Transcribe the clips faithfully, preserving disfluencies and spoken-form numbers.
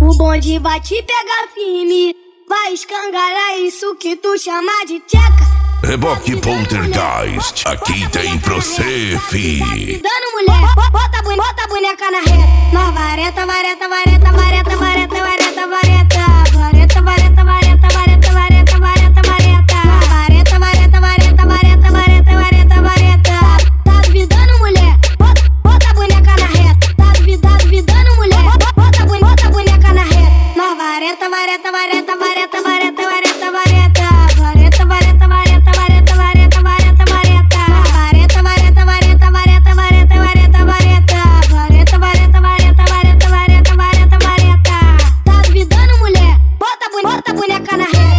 O bonde vai te pegar firme, vai escangalhar isso que tu chama de tcheca. Reboque Poltergeist, aqui tem pra você, fi. Dando mulher, bota a, bota a boneca na reta. Nós vareta, vareta, vareta, vareta, vareta, vareta, vareta. Vareta, vareta, vareta, vareta, vareta, vareta, vareta. Vareta, vareta, vareta, vareta, vareta, vareta, vareta. Tá duvidando mulher, bota, bota a boneca na reta. Tá duvidando, duvidando mulher, bota, bota a boneca na reta. Nós vareta, vareta, vareta, vareta, vareta, vareta, vareta. Vareta, vareta, vareta, vareta, vareta, vareta, vareta. Vareta, vareta, vareta, vareta, vareta, vareta, vareta. Vareta, vareta, vareta, vareta, vareta, vareta, vareta. Tá duvidando mulher, bota, bota a boneca na reta.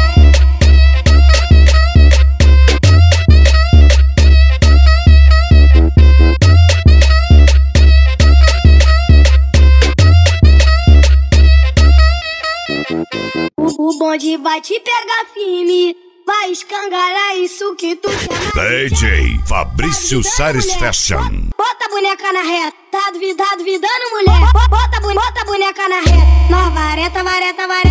O bonde vai te pegar firme, vai escangalhar isso que tu chama D J Fabrício Sares Fashion. Bota a boneca na reta, tá duvidando, duvidando mulher. Bota, bota a boneca na reta. Nós vareta, vareta, vareta.